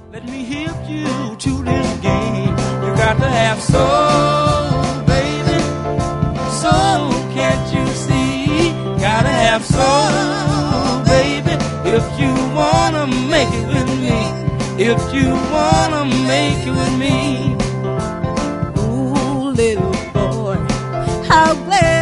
Let me help you to this game. You got to have soul, baby. Soul, can't you see? Gotta have soul, baby. If you wanna make it with me. If you wanna make it with me. Ooh, little boy, how glad